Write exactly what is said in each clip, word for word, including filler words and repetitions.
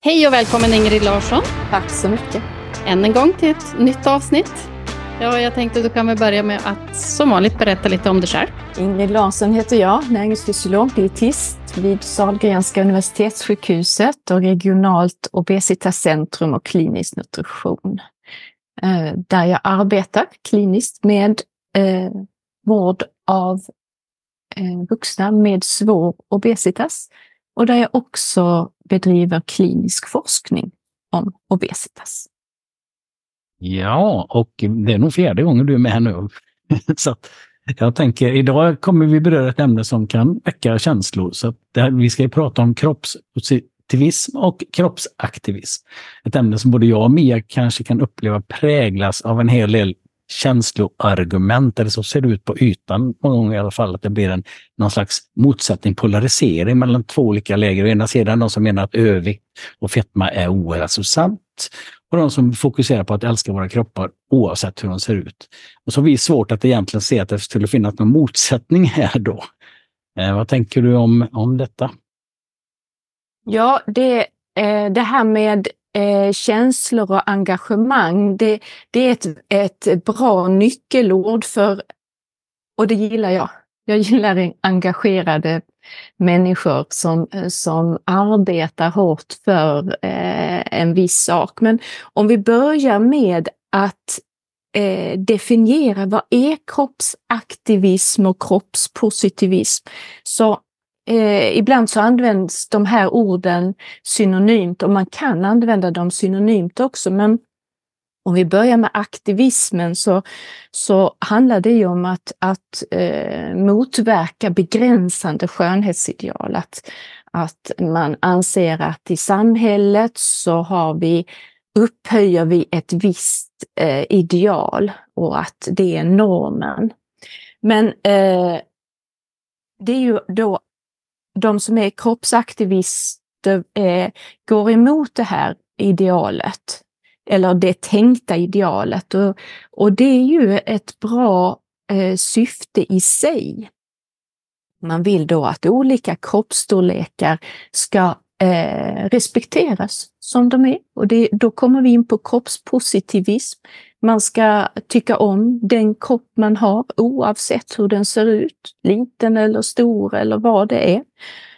Hej och välkommen Ingrid Larsson. Tack så mycket. Än en gång till ett nytt avsnitt. Ja, jag tänkte att du kan väl börja med att som vanligt berätta lite om dig själv. Ingrid Larsson heter jag, näringsfysiolog, dietist vid Sahlgrenska universitetssjukhuset och regionalt obesitascentrum och klinisk nutrition. Eh, där jag arbetar kliniskt med eh, vård av eh, vuxna med svår obesitas. Och där jag också bedriver klinisk forskning om obesitas. Ja, och det är nog fjärde gången du är med här nu. Så att jag tänker, idag kommer vi beröra ett ämne som kan väcka känslor. Så att det här, vi ska ju prata om kroppspositivism och kroppsaktivism. Ett ämne som både jag och Mia kanske kan uppleva präglas av en hel del känsloargument, eller så ser det ut på ytan många gånger i alla fall, att det blir en någon slags motsättning, polarisering mellan två olika läger. Å ena sidan de som menar att övervikt och fetma är ohälsosamt och de som fokuserar på att älska våra kroppar oavsett hur de ser ut. Och så har vi svårt att egentligen se att det skulle finnas någon motsättning här då. Eh, vad tänker du om, om detta? Ja, det, eh, det här med Eh, känslor och engagemang, det, det är ett, ett bra nyckelord för, och det gillar jag. Jag gillar engagerade människor som, som arbetar hårt för eh, en viss sak. Men om vi börjar med att eh, definiera vad är kroppsaktivism och kroppspositivism, så Eh, ibland så används de här orden synonymt och man kan använda dem synonymt också, men om vi börjar med aktivismen så, så handlar det ju om att, att eh, motverka begränsande skönhetsideal. Att, att man anser att i samhället så har vi, upphöjer vi ett visst eh, ideal och att det är normen. Men eh, det är ju då de som är kroppsaktivister eh, går emot det här idealet, eller det tänkta idealet. Och, och det är ju ett bra eh, syfte i sig. Man vill då att olika kroppsstorlekar ska eh, respekteras som de är. Och det, då kommer vi in på kroppspositivism. Man ska tycka om den kropp man har oavsett hur den ser ut, liten eller stor eller vad det är.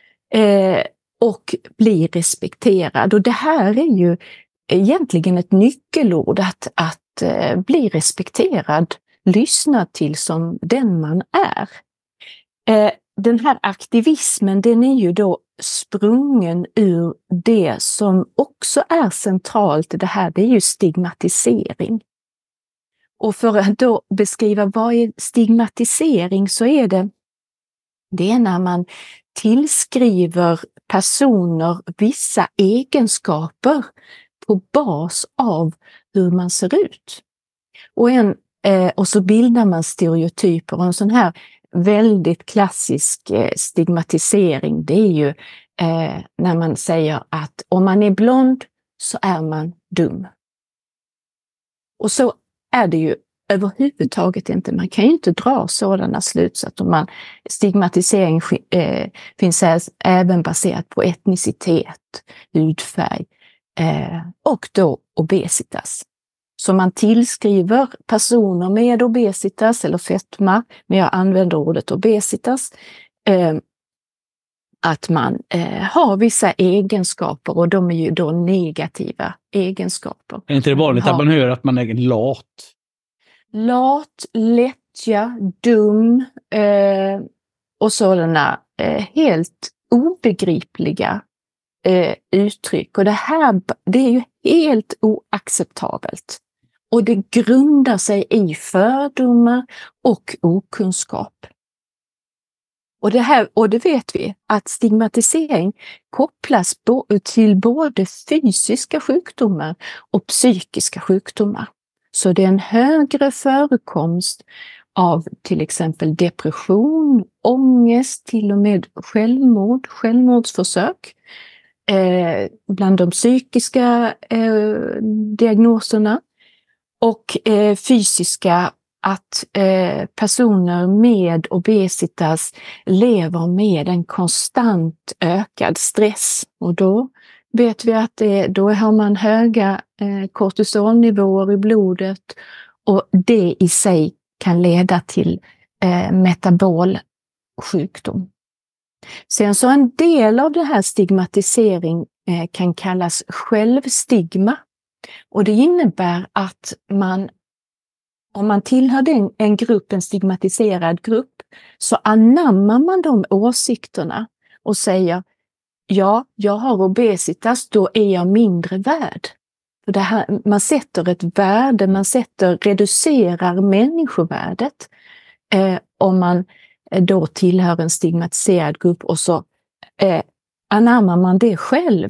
Eh, och bli respekterad. Och det här är ju egentligen ett nyckelord, att, att eh, bli respekterad, lyssna till som den man är. Eh, den här aktivismen, den är ju då sprungen ur det som också är centralt i det här, det är ju stigmatisering. Och för att då beskriva vad är stigmatisering, så är det, det är när man tillskriver personer vissa egenskaper på bas av hur man ser ut. Och, en, eh, och så bildar man stereotyper, och en sån här väldigt klassisk eh, stigmatisering, det är ju eh, när man säger att om man är blond så är man dum. Och så är det ju överhuvudtaget inte. Man kan ju inte dra sådana slutsatser. Man, stigmatisering eh, finns även baserat på etnicitet, hudfärg eh, och då obesitas. Så man tillskriver personer med obesitas eller fetma, men jag använder ordet obesitas, eh, att man eh, har vissa egenskaper, och de är ju då negativa egenskaper. Är inte det vanligt att man hör att man är lat? Lat, lättja, dum eh, och sådana eh, helt obegripliga eh, uttryck. Och det här, det är ju helt oacceptabelt. Och det grundar sig i fördomar och okunskap. Och det här, och det vet vi, att stigmatisering kopplas bo, till både fysiska sjukdomar och psykiska sjukdomar. Så det är en högre förekomst av till exempel depression, ångest, till och med självmord, självmordsförsök. Eh, bland de psykiska eh, diagnoserna. Och eh, fysiska, att eh, personer med obesitas lever med en konstant ökad stress. Och då vet vi att det, då har man höga eh, kortisolnivåer i blodet och det i sig kan leda till eh, metabol sjukdom. Sen så en del av det här stigmatisering eh, kan kallas självstigma. Och det innebär att man, om man tillhör den, en grupp, en stigmatiserad grupp, så anammar man de åsikterna och säger ja, jag har obesitas, då är jag mindre värd. För det här, man sätter ett värde, man sätter, reducerar människovärdet eh, om man då tillhör en stigmatiserad grupp och så eh, anammar man det själv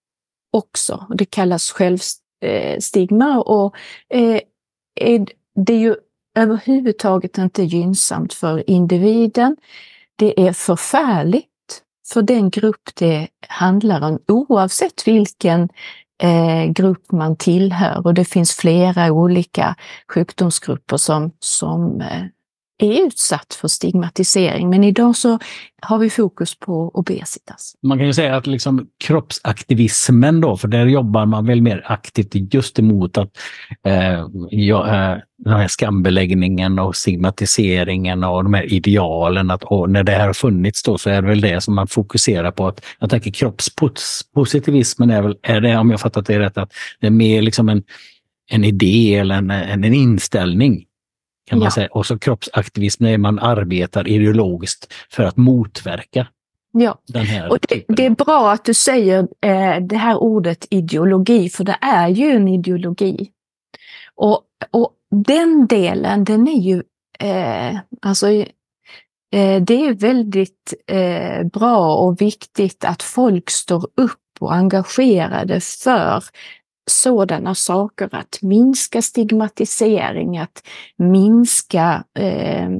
också. Det kallas självstigma och eh, är, det är ju överhuvudtaget inte gynnsamt för individen. Det är förfärligt för den grupp det handlar om, oavsett vilken eh, grupp man tillhör. Och det finns flera olika sjukdomsgrupper som, som eh, är utsatt för stigmatisering. Men idag så har vi fokus på obesitas. Man kan ju säga att liksom kroppsaktivismen då, för där jobbar man väl mer aktivt just emot att eh, ja, eh, den här skambeläggningen och stigmatiseringen och de här idealen, att och när det här har funnits då så är det väl det som man fokuserar på. Att, jag tänker kroppspositivismen är väl, är det, om jag fattat det rätt, att det är mer liksom en, en idé eller en, en, en inställning. Kan man Ja. säga. Och så kroppsaktivism när man arbetar ideologiskt för att motverka Ja, den här och det, det är bra att du säger eh, det här ordet ideologi, för det är ju en ideologi. Och, och den delen, den är ju, eh, alltså, eh, det är väldigt eh, bra och viktigt att folk står upp och engagerade för sådana saker, att minska stigmatisering, att minska eh,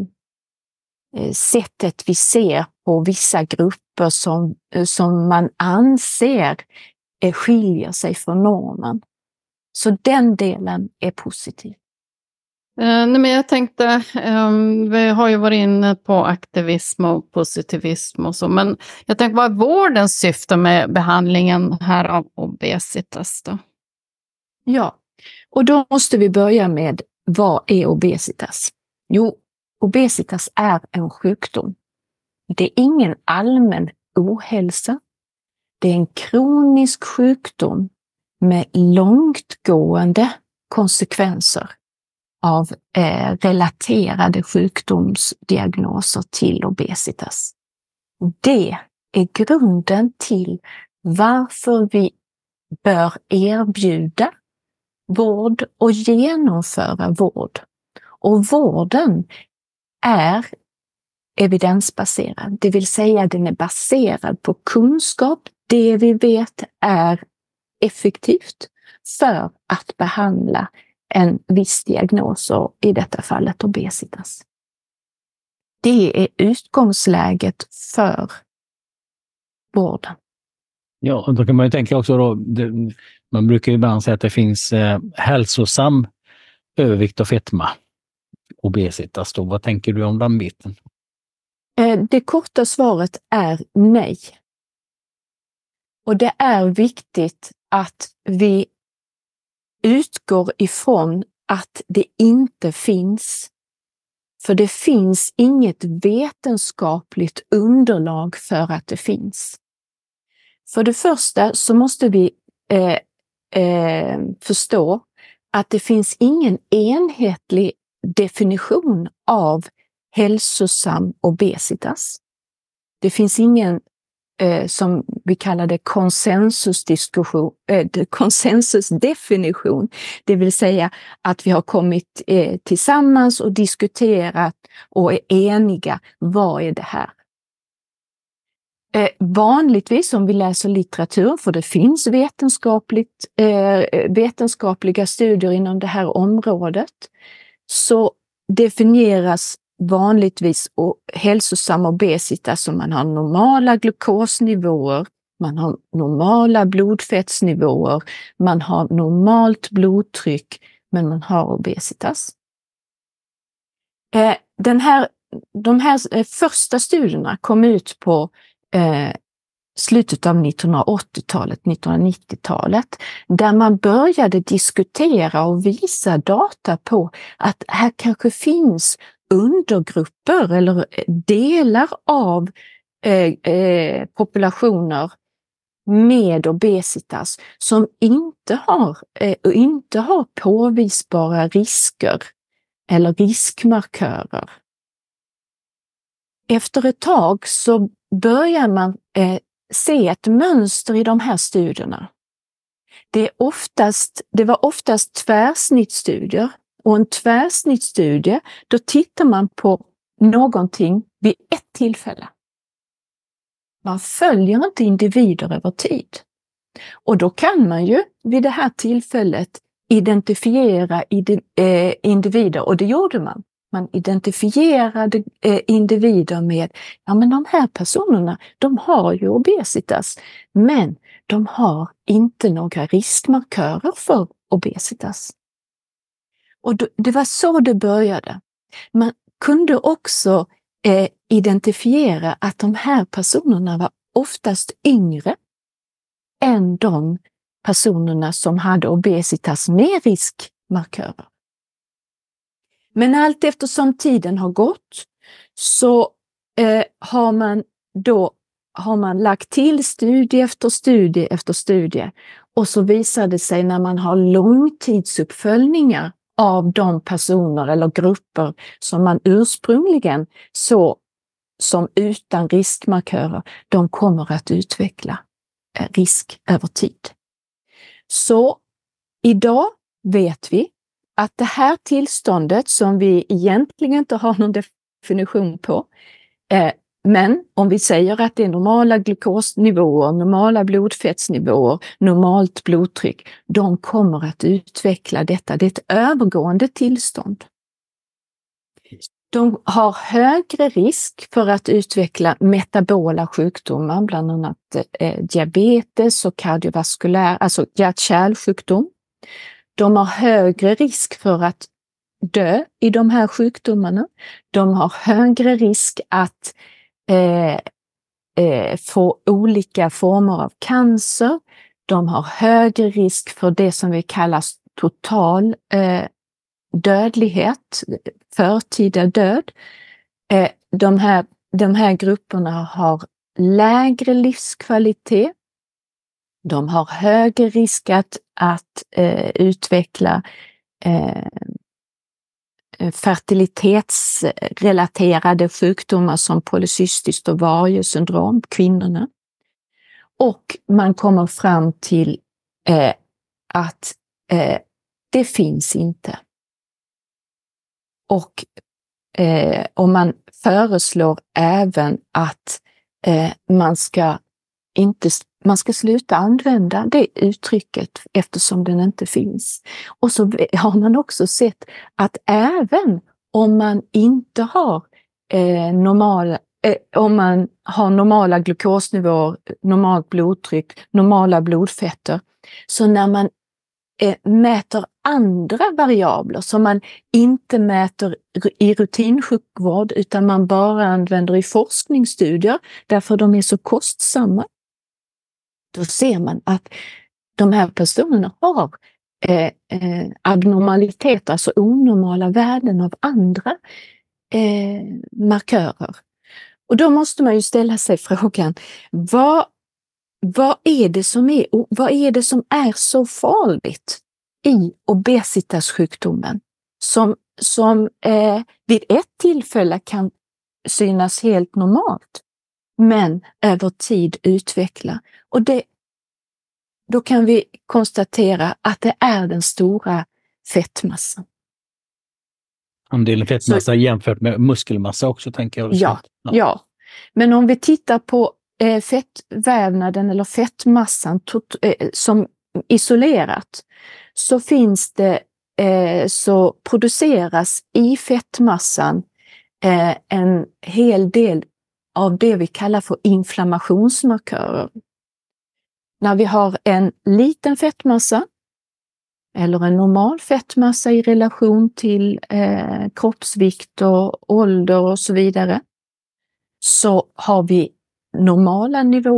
sättet vi ser på vissa grupper som, som man anser eh, skiljer sig från normen. Så den delen är positiv. Uh, nej, men jag tänkte, um, vi har ju varit inne på aktivism och positivism och så, men jag tänkte, vad är vårdens syfte med behandlingen här av obesitas då? Ja, och då måste vi börja med, vad är obesitas? Jo, obesitas är en sjukdom. Det är ingen allmän ohälsa. Det är en kronisk sjukdom med långtgående konsekvenser av eh, relaterade sjukdomsdiagnoser till obesitas. Det är grunden till varför vi bör erbjuda vård och genomföra vård. Och vården är evidensbaserad, det vill säga den är baserad på kunskap. Det vi vet är effektivt för att behandla en viss diagnos, och i detta fallet obesitas. Det är utgångsläget för vården. Ja, och då kan man ju tänka också då, det, man brukar ju ibland säga att det finns eh, hälsosam övervikt och fetma, obesitas då. Vad tänker du om den biten? Eh, det korta svaret är nej. Och det är viktigt att vi utgår ifrån att det inte finns. För det finns inget vetenskapligt underlag för att det finns. För det första så måste vi eh, eh, förstå att det finns ingen enhetlig definition av hälsosam obesitas. Det finns ingen eh, som vi kallar det konsensusdiskussion, eh, konsensusdefinition. Det vill säga att vi har kommit eh, tillsammans och diskuterat och är eniga. Vad är det här? Eh, vanligtvis om vi läser litteratur, för det finns vetenskapligt, eh, vetenskapliga studier inom det här området, så definieras vanligtvis och hälsosam obesitas som man har normala glukosnivåer, man har normala blodfettsnivåer, man har normalt blodtryck, men man har obesitas. Eh, den här, de här första studierna kom ut på eh, slutet av nittonhundraåttiotalet, nittonhundranittiotalet, där man började diskutera och visa data på att här kanske finns undergrupper eller delar av eh, eh, populationer med obesitas som inte har, eh, inte har påvisbara risker eller riskmarkörer. Efter ett tag så börjar man eh, se ett mönster i de här studierna. Det, är oftast, det var oftast tvärsnittsstudier, och en tvärsnittsstudie, då tittar man på någonting vid ett tillfälle. Man följer inte individer över tid. Och då kan man ju vid det här tillfället identifiera individer, och det gjorde man. Man identifierade individer med, ja men de här personerna, de har ju obesitas, men de har inte några riskmarkörer för obesitas. Och det var så det började. Man kunde också eh, identifiera att de här personerna var oftast yngre än de personerna som hade obesitas med riskmarkörer. Men allt eftersom tiden har gått så eh, har man då har man lagt till studie efter studie efter studie, och så visar det sig när man har långtidsuppföljningar av de personer eller grupper som man ursprungligen så som utan riskmarkörer, de kommer att utveckla risk över tid. Så idag vet vi att det här tillståndet, som vi egentligen inte har någon definition på, eh, men om vi säger att det är normala glukosnivåer, normala blodfettsnivåer, normalt blodtryck, de kommer att utveckla detta. Det är ett övergående tillstånd. De har högre risk för att utveckla metabola sjukdomar, bland annat eh, diabetes och kardiovaskulär, alltså hjärt-kärlsjukdom. De har högre risk för att dö i de här sjukdomarna. De har högre risk att eh, eh, få olika former av cancer. De har högre risk för det som vi kallar total eh, dödlighet, förtida död. Eh, de, här, de här grupperna har lägre livskvalitet. De har högre risk att, att eh, utveckla eh, fertilitetsrelaterade sjukdomar som polycystiskt ovariesyndrom, kvinnorna. Och man kommer fram till eh, att eh, det finns inte. Och, eh, och man föreslår även att eh, man ska inte man ska sluta använda det uttrycket eftersom den inte finns. Och så har man också sett att även om man inte har eh, normala eh, om man har normala glukosnivåer, normalt blodtryck, normala blodfetter, så när man eh, mäter andra variabler som man inte mäter i rutinsjukvård utan man bara använder i forskningsstudier därför de är så kostsamma, då ser man att de här personerna har eh, eh, abnormaliteter, alltså onormala värden av andra eh, markörer. Och då måste man ju ställa sig frågan, vad, vad, är det som är, vad är det som är så farligt i obesitassjukdomen som, som eh, vid ett tillfälle kan synas helt normalt, men över tid utveckla. Och det, då kan vi konstatera att det är den stora fettmassan. Andelen fettmassa så, jämfört med muskelmassa också, tänker jag. Ja, ja. ja. Men om vi tittar på eh, fettvävnaden eller fettmassan tot, eh, som isolerat, så finns det, eh, så produceras i fettmassan eh, en hel del av det vi kallar för inflammationsmarkörer. När vi har en liten fettmassa eller en normal fettmassa i relation till eh, kroppsvikt och ålder och så vidare, så har vi normala nivåer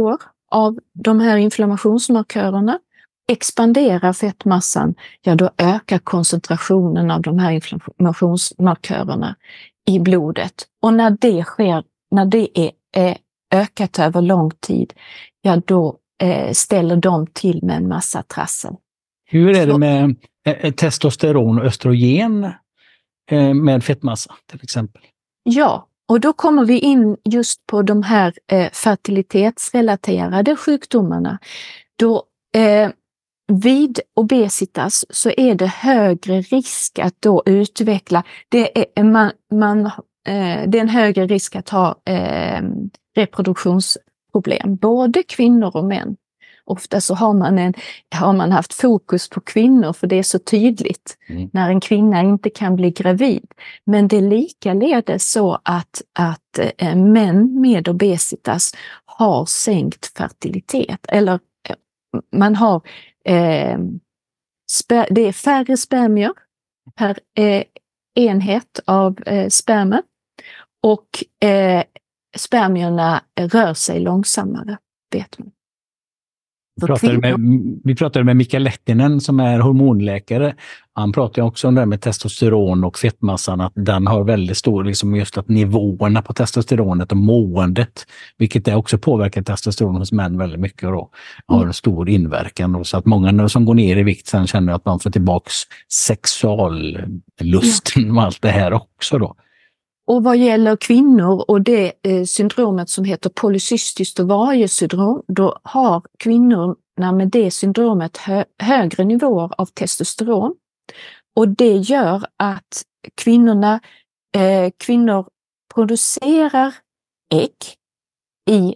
av de här inflammationsmarkörerna. Expanderar fettmassan, ja då ökar koncentrationen av de här inflammationsmarkörerna i blodet. Och när det sker, när det är, är ökat över lång tid, ja då eh, ställer de till med en massa trassel. Hur är Så, det med eh, testosteron och östrogen eh, med fettmassa till exempel? Ja, och då kommer vi in just på de här eh, fertilitetsrelaterade sjukdomarna. Då eh, vid obesitas så är det högre risk att då utveckla, det är, man, man, eh, det är en högre risk att ha eh, reproduktionsproblem, både kvinnor och män. Ofta så har man, en, har man haft fokus på kvinnor för det är så tydligt mm. när en kvinna inte kan bli gravid. Men det är likaledes så att, att eh, män med obesitas har sänkt fertilitet. Eller eh, man har, eh, sper, det är färre spermier per eh, enhet av eh, sperma. Och eh, spermierna rör sig långsammare, vet man. Vi pratade, med, vi pratade med Mikael Lehtinen som är hormonläkare. Han pratade också om det med testosteron och fettmassan, att den har väldigt stor, liksom just att nivåerna på testosteronet och måendet, vilket är också påverkar testosteron hos män väldigt mycket och då, har en stor inverkan. Och så att många som går ner i vikt sen känner att man får tillbaks sexuallusten ja. och allt det här också då. Och vad gäller kvinnor och det eh, syndromet som heter polycystiskt ovariesyndrom, då har kvinnorna med det syndromet hö högre nivåer av testosteron. Och det gör att kvinnorna, eh, kvinnor producerar ägg i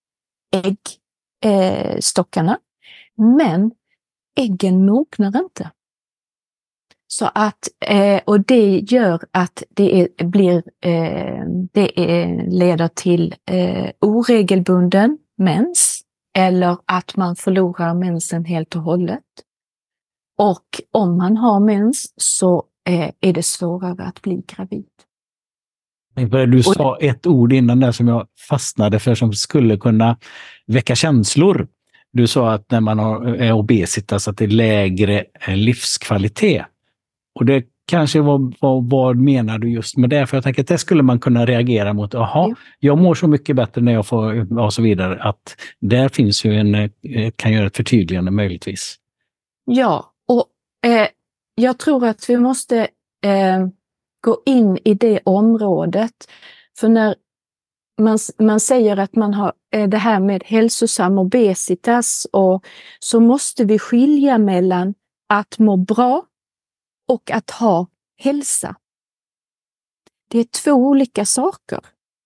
äggstockarna, eh, men äggen mognar inte. Så att, eh, och det gör att det är, blir, eh, det är, leder till eh, oregelbunden mens eller att man förlorar mensen helt och hållet. Och om man har mens så eh, är det svårare att bli gravid. Du sa ett ord innan där som jag fastnade för som skulle kunna väcka känslor. Du sa att när man har, är obesitas att det är lägre livskvalitet. Och det kanske var, var, vad menar du just med det? För jag tänker att det skulle man kunna reagera mot. Jaha, ja. jag mår så mycket bättre när jag får och så vidare. Att där finns ju en, kan göra ett förtydligande möjligtvis. Ja, och eh, jag tror att vi måste eh, gå in i det området. För när man, man säger att man har eh, det här med hälsosam obesitas och så måste vi skilja mellan att må bra och att ha hälsa. Det är två olika saker.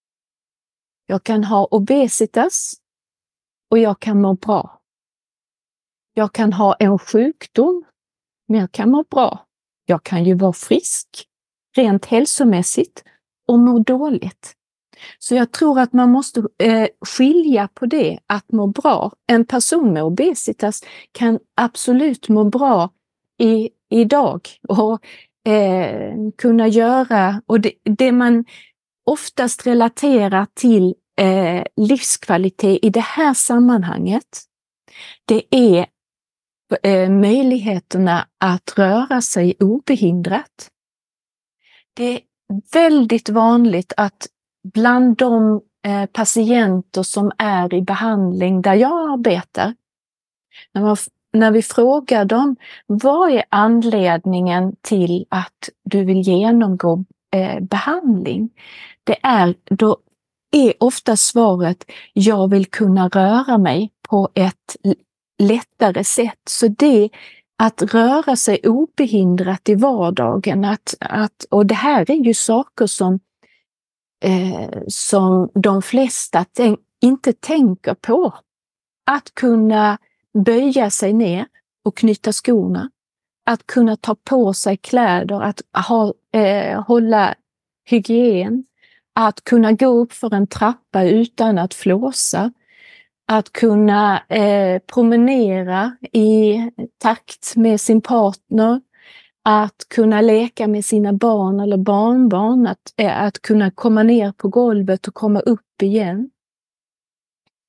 Jag kan ha obesitas och jag kan må bra. Jag kan ha en sjukdom, men jag kan må bra. Jag kan ju vara frisk, rent hälsomässigt, och må dåligt. Så jag tror att man måste eh, skilja på det, att må bra. En person med obesitas kan absolut må bra i idag och eh, kunna göra, och det, det man oftast relaterar till eh, livskvalitet i det här sammanhanget, det är eh, möjligheterna att röra sig obehindrat. Det är väldigt vanligt att bland de eh, patienter som är i behandling där jag arbetar, när man När vi frågar dem, vad är anledningen till att du vill genomgå eh, behandling? Det är, då är ofta svaret, jag vill kunna röra mig på ett lättare sätt. Så det att röra sig obehindrat i vardagen, att, att, och det här är ju saker som, eh, som de flesta tänk, inte tänker på. Att kunna böja sig ner och knyta skorna. Att kunna ta på sig kläder, att ha, eh, hålla hygien. Att kunna gå upp för en trappa utan att flåsa. Att kunna eh, promenera i takt med sin partner. Att kunna leka med sina barn eller barnbarn. Att, eh, att kunna komma ner på golvet och komma upp igen.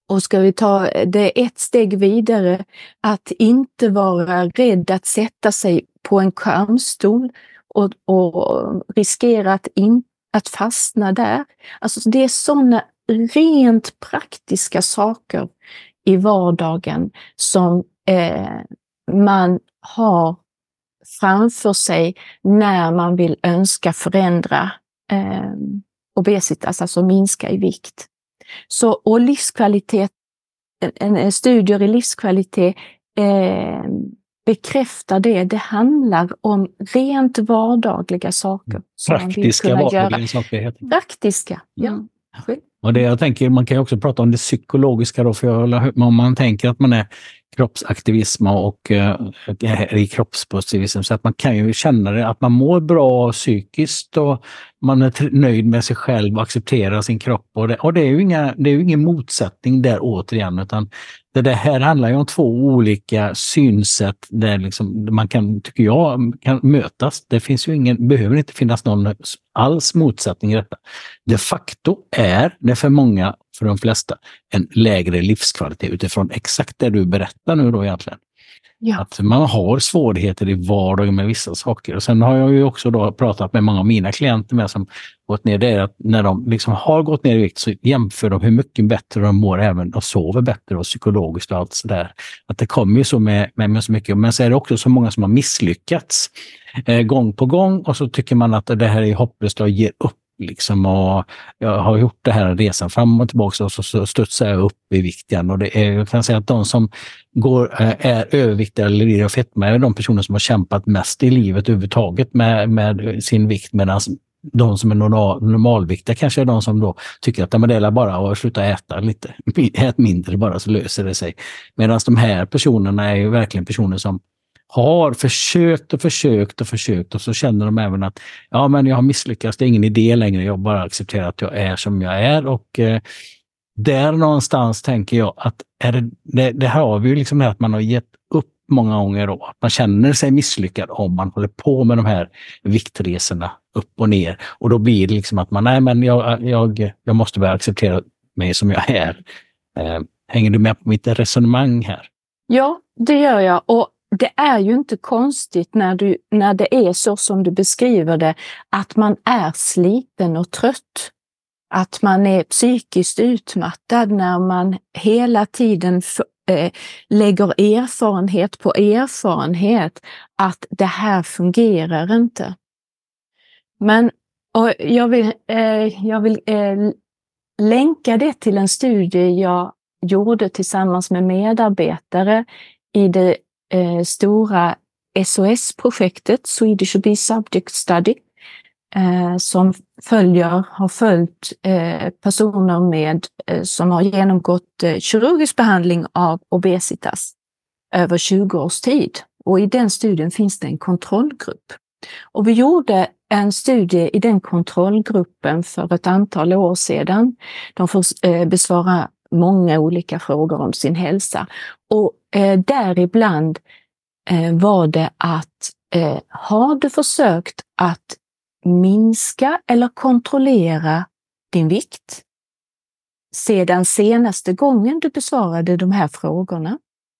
Och ska vi ta det ett steg vidare, att inte vara rädd att sätta sig på en skärmstol och, och riskera att, in, att fastna där. Alltså det är sådana rent praktiska saker i vardagen som eh, man har framför sig när man vill önska förändra eh, obesitas, alltså minska i vikt. Så, och livskvalitet, en, en studier i livskvalitet eh, bekräftar det. Det handlar om rent vardagliga saker. Som Praktiska man vill kunna vardagliga göra. saker. Praktiska, ja. Mm. Och det jag tänker, man kan ju också prata om det psykologiska då, för jag, om man tänker att man är kroppsaktivism och uh, i kroppspositivism, så att man kan ju känna det, att man mår bra psykiskt och man är nöjd med sig själv och accepterar sin kropp. Och det, och det är ju inga, det är ju ingen motsättning där återigen, utan det, det här handlar ju om två olika synsätt där liksom man kan, tycker jag, kan mötas. Det finns ju ingen, behöver inte finnas någon alls motsättning i detta. De facto är det för många, för de flesta, en lägre livskvalitet utifrån exakt det du berättar nu då egentligen. Ja. Att man har svårigheter i vardagen med vissa saker. Och sen har jag ju också då pratat med många av mina klienter med som gått ner, det är att när de liksom har gått ner i vikt så jämför de hur mycket bättre de mår även och sover bättre och psykologiskt och allt sådär. Att det kommer ju så med, med, med så mycket. Men så är det också så många som har misslyckats eh, gång på gång och så tycker man att det här är hopplöst och ger upp. Liksom, och jag har gjort det här resan fram och tillbaka och så, så studsar jag upp i vikten. Och det är, jag kan säga att de som går, är överviktiga eller lider av fetma är de personer som har kämpat mest i livet överhuvudtaget med, med sin vikt, medan de som är normal, normalviktiga kanske är de som då tycker att det är bara att sluta äta lite, ät mindre bara så löser det sig. Medan de här personerna är ju verkligen personer som har försökt och försökt och försökt och så känner de även att ja, men jag har misslyckats, det är ingen idé längre, jag bara accepterar att jag är som jag är. Och eh, där någonstans tänker jag att är det, det, det här har vi ju liksom det att man har gett upp många gånger då, att man känner sig misslyckad om man håller på med de här viktresorna upp och ner, och då blir det liksom att man, nej men jag, jag, jag måste börja acceptera mig som jag är. Eh, hänger du med på mitt resonemang här? Ja, det gör jag, och det är ju inte konstigt när, du, när det är så som du beskriver det, att man är sliten och trött. Att man är psykiskt utmattad när man hela tiden för, eh, lägger erfarenhet på erfarenhet att det här fungerar inte. Men och jag vill, eh, jag vill eh, länka det till en studie jag gjorde tillsammans med medarbetare i det Eh, stora S O S-projektet, Swedish Obese Subject Study, eh, som följer, har följt eh, personer med, eh, som har genomgått eh, kirurgisk behandling av obesitas över tjugo års tid. Och i den studien finns det en kontrollgrupp. Och vi gjorde en studie i den kontrollgruppen för ett antal år sedan. De får eh, besvara många olika frågor om sin hälsa. Och eh, däribland eh, var det att eh, har du försökt att minska eller kontrollera din vikt sedan senaste gången du besvarade de här frågorna?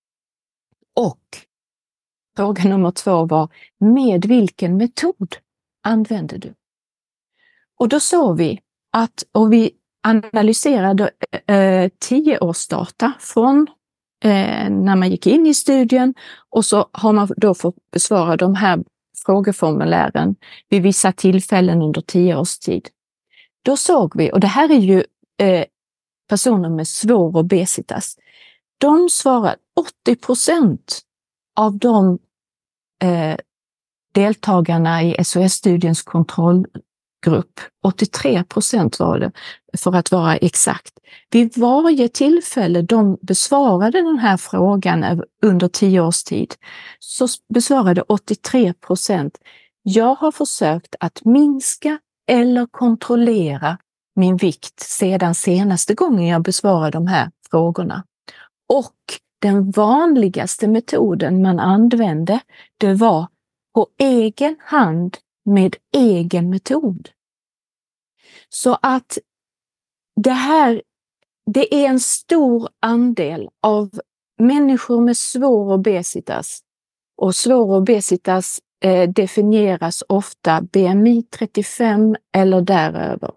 Och fråga nummer två var, med vilken metod använder du? Och då såg vi att, och vi analyserade eh, tioårsdata från eh, när man gick in i studien, och så har man då fått besvara de här frågeformulären vid vissa tillfällen under tio års tid. Då såg vi, och det här är ju eh, personer med svår obesitas, de svarar åttio procent av de eh, deltagarna i S O S-studiens kontrollgrupp, åttiotre procent var det för att vara exakt. Vid varje tillfälle de besvarade den här frågan under tio års tid så besvarade åttiotre procent: jag har försökt att minska eller kontrollera min vikt sedan senaste gången jag besvarade de här frågorna. Och den vanligaste metoden man använde, det var på egen hand med egen metod. Så att det här, det är en stor andel av människor med svår obesitas. Och svår obesitas eh, definieras ofta B M I trettiofem eller däröver.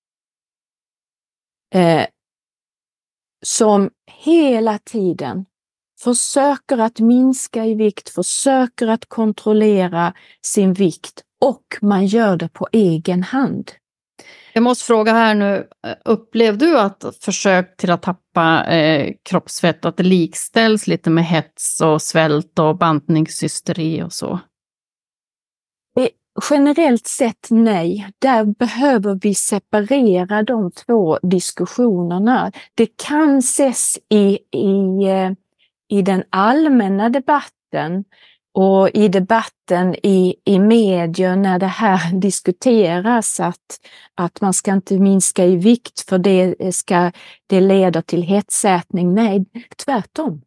Eh, som hela tiden försöker att minska i vikt, försöker att kontrollera sin vikt, och man gör det på egen hand. Jag måste fråga här nu, upplevde du att försök till att tappa eh, kroppsfett, att det likställs lite med hets och svält och bantningshysteri och så? Det, generellt sett nej. Där behöver vi separera de två diskussionerna. Det kan ses i, i, i den allmänna debatten och i debatten i, i medier när det här diskuteras att, att man ska inte minska i vikt för det, ska, det leder till hetsätning. Nej, tvärtom.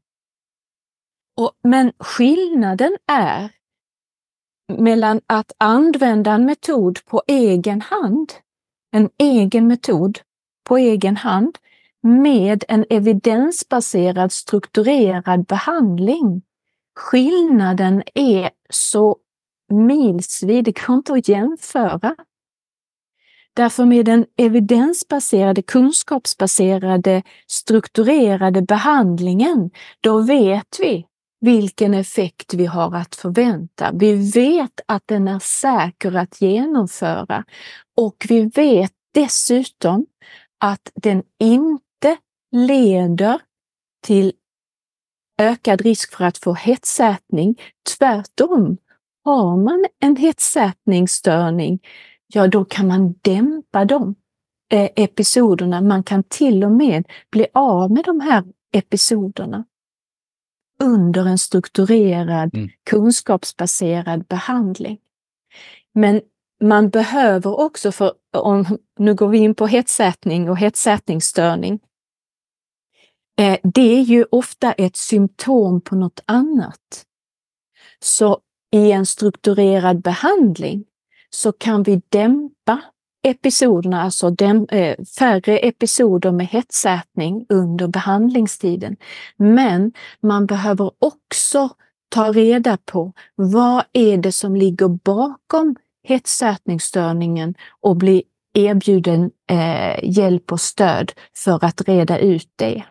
Och, men skillnaden är mellan att använda en metod på egen hand, en egen metod på egen hand, med en evidensbaserad strukturerad behandling. Skillnaden är så milsvid, det går inte att jämföra. Därför med den evidensbaserade, kunskapsbaserade, strukturerade behandlingen, då vet vi vilken effekt vi har att förvänta. Vi vet att den är säker att genomföra, och vi vet dessutom att den inte leder till ökad risk för att få hetsätning. Tvärtom, har man en hetsätningsstörning, ja då kan man dämpa de eh, episoderna. Man kan till och med bli av med de här episoderna under en strukturerad, mm. kunskapsbaserad behandling. Men man behöver också, för om, nu går vi in på hetsätning och hetsätningsstörning, eh, det är ju ofta ett symptom på något annat. Så i en strukturerad behandling så kan vi dämpa episoderna, alltså däm, eh, färre episoder med hetsätning under behandlingstiden. Men man behöver också ta reda på vad är det som ligger bakom hetsätningsstörningen och bli erbjuden eh, hjälp och stöd för att reda ut det.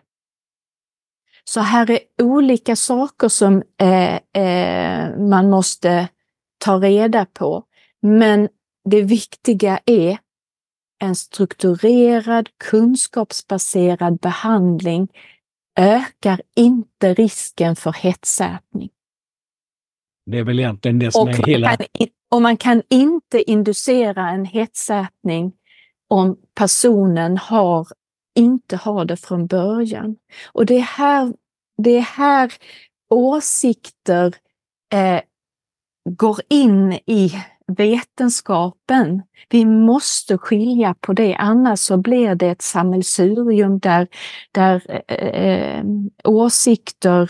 Så här är olika saker som eh, eh, man måste ta reda på. Men det viktiga är en strukturerad, kunskapsbaserad behandling ökar inte risken för hetsätning. Det är väl egentligen det som och är hela... Kan, och man kan inte inducera en hetsätning om personen har, inte har det från början. Och det är här, det är här åsikter eh, går in i vetenskapen. Vi måste skilja på det, annars så blir det ett sammelsurium där, där eh, åsikter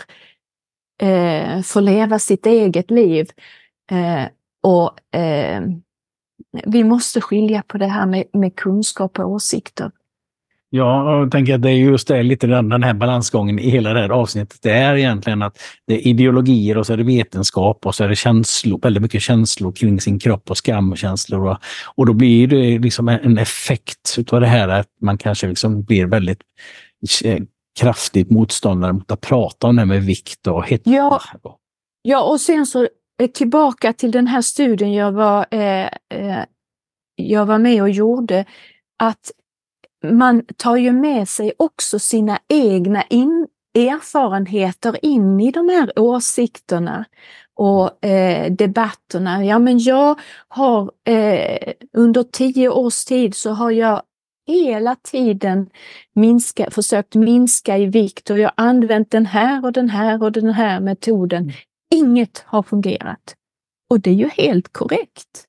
eh, får leva sitt eget liv. Eh, och eh, vi måste skilja på det här med, med kunskap och åsikter. Ja, jag tänker att det är just det, lite den, den här balansgången i hela det här avsnittet. Det är egentligen att det är ideologier och så är det vetenskap och så är det känslor, väldigt mycket känslor kring sin kropp och skamkänslor. Och, och då blir det liksom en effekt utav det här att man kanske liksom blir väldigt kraftigt motståndare mot att prata om det med vikt och hett. Ja, ja, och sen så tillbaka till den här studien jag var, eh, eh, jag var med och gjorde, att man tar ju med sig också sina egna in, erfarenheter in i de här åsikterna och eh, debatterna. Ja, men jag har eh, under tio års tid så har jag hela tiden minska, försökt minska i vikt, och jag har använt den här och den här och den här metoden. Inget har fungerat. Och det är ju helt korrekt.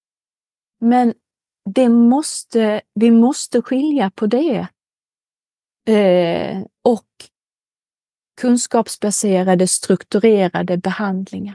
Men det måste, vi måste skilja på det eh, och kunskapsbaserade, strukturerade behandlingar.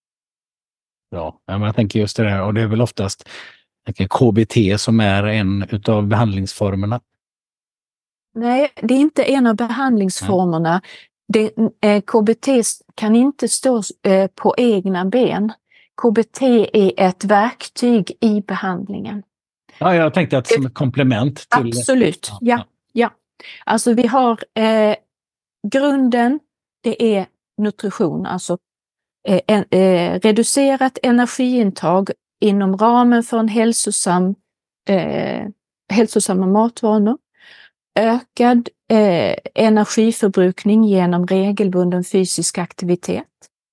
Ja, men jag tänker just det där, och det är väl oftast K B T som är en utav behandlingsformerna. Nej, det är inte en av behandlingsformerna. Det, eh, K B T kan inte stå eh, på egna ben. K B T är ett verktyg i behandlingen. Ja, jag tänkte att som ett komplement till... Absolut, ja. ja. ja. Alltså vi har eh, grunden, det är nutrition, alltså eh, en, eh, reducerat energiintag inom ramen för en hälsosam, eh, hälsosamma matvanor. Ökad eh, energiförbrukning genom regelbunden fysisk aktivitet.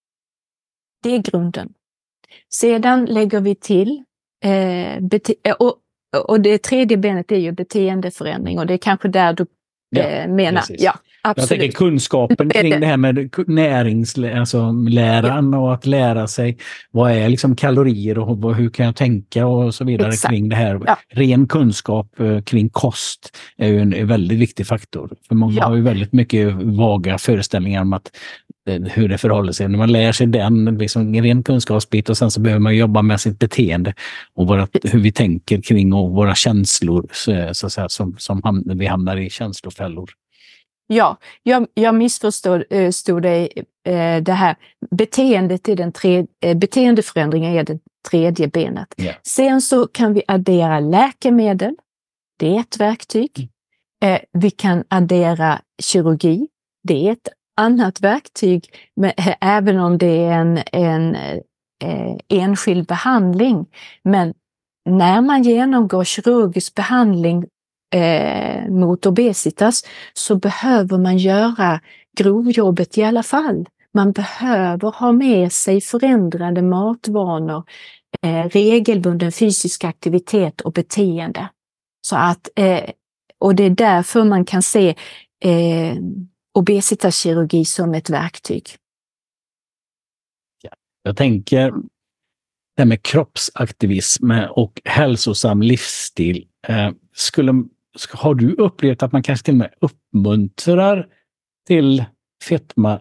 Det är grunden. Sedan lägger vi till, eh, bete- och, och det tredje benet är ju beteendeförändring och det är kanske där du eh, ja, menar. Precis. Ja, absolut. Jag tänker kunskapen kring det här med näringsläran alltså läran ja. och att lära sig vad är liksom kalorier och vad, hur kan jag tänka och så vidare. Exakt. Kring det här. Ja. Ren kunskap eh, kring kost är ju en, en väldigt viktig faktor. För många ja. har ju väldigt mycket vaga föreställningar om att hur det förhåller sig. När man lär sig den, liksom en ren kunskapsbit och sen så behöver man jobba med sitt beteende och våra, hur vi tänker kring och våra känslor så, så att säga, som, som ham- vi hamnar i känslofällor. Ja, jag, jag missförstod eh, stod det, eh, det här. Beteendet är den tredje, eh, beteendeförändringen är det tredje benet. Yeah. Sen så kan vi addera läkemedel. Det är ett verktyg. Mm. Eh, vi kan addera kirurgi. Det är ett annat verktyg, men, eh, även om det är en, en eh, enskild behandling. Men när man genomgår kirurgisk behandling eh, mot obesitas så behöver man göra grovjobbet i alla fall. Man behöver ha med sig förändrade matvanor, eh, regelbunden fysisk aktivitet och beteende. Så att, eh, och det är därför man kan se eh, obesitaskirurgi som ett verktyg. Jag tänker det med kroppsaktivism och hälsosam livsstil. Eh, skulle, har du upplevt att man kanske till och med uppmuntrar till fetma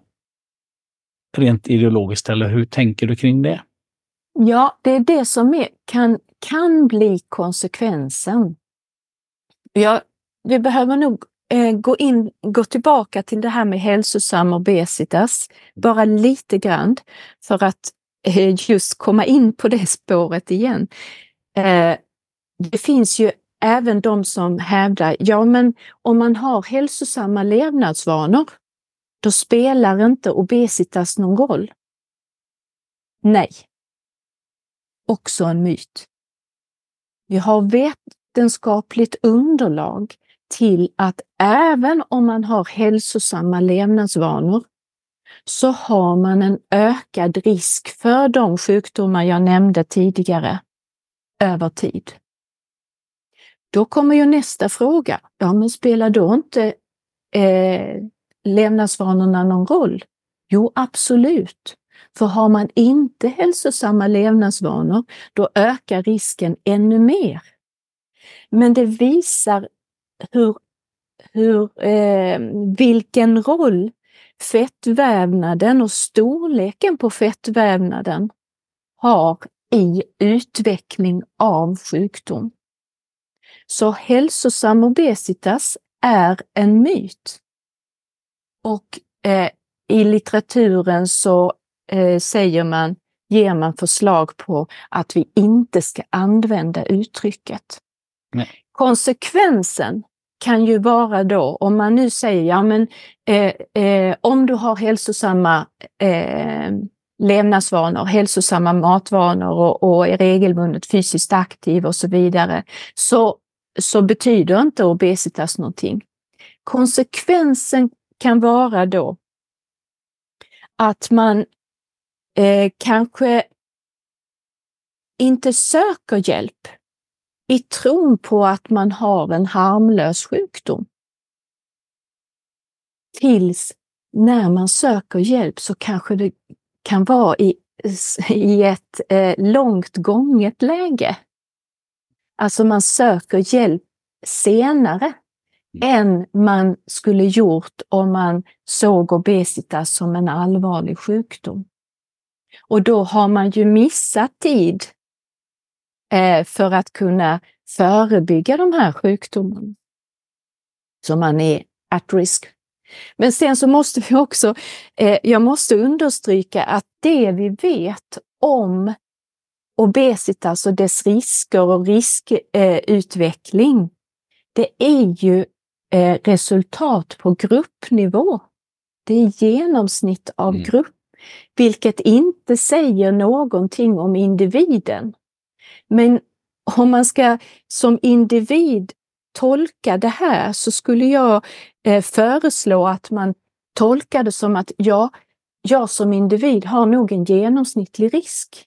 rent ideologiskt, eller hur tänker du kring det? Ja, det är det som är, kan, kan bli konsekvensen. Ja, vi behöver nog eh, gå, in, gå tillbaka till det här med hälsosam obesitas, bara lite grann, för att eh, just komma in på det spåret igen. Eh, det finns ju även de som hävdar, ja men om man har hälsosamma levnadsvanor, då spelar inte obesitas någon roll. Nej. Också en myt. Vi har vetenskapligt underlag till att även om man har hälsosamma levnadsvanor så har man en ökad risk för de sjukdomar jag nämnde tidigare över tid. Då kommer ju nästa fråga. Ja, men spelar då inte eh, levnadsvanorna någon roll? Jo, absolut. För har man inte hälsosamma levnadsvanor, då ökar risken ännu mer. Men det visar hur, hur, eh, vilken roll fettvävnaden och storleken på fettvävnaden har i utveckling av sjukdom. Så hälsosam obesitas är en myt. Och eh, i litteraturen så eh, säger man, ger man förslag på att vi inte ska använda uttrycket. Nej. Konsekvensen kan ju vara då, om man nu säger, ja men eh, eh, om du har hälsosamma eh, levnadsvanor, hälsosamma matvanor och, och är regelbundet fysiskt aktiv och så vidare, så, så betyder inte obesitas någonting. Konsekvensen kan vara då att man eh, kanske inte söker hjälp i tron på att man har en harmlös sjukdom. Tills när man söker hjälp så kanske det kan vara i, i ett eh, långt gånget läge. Alltså man söker hjälp senare än man skulle gjort om man såg obesitas som en allvarlig sjukdom. Och då har man ju missat tid eh, för att kunna förebygga de här sjukdomarna. så man är at risk. Men sen så måste vi också, eh, jag måste understryka att det vi vet om obesitas och dess risker och riskutveckling, eh, det är ju eh, resultat på gruppnivå. Det är genomsnitt av mm. grupp, vilket inte säger någonting om individen. Men om man ska som individ tolka det här, så skulle jag eh, föreslå att man tolkar det som att ja, jag som individ har nog en genomsnittlig risk.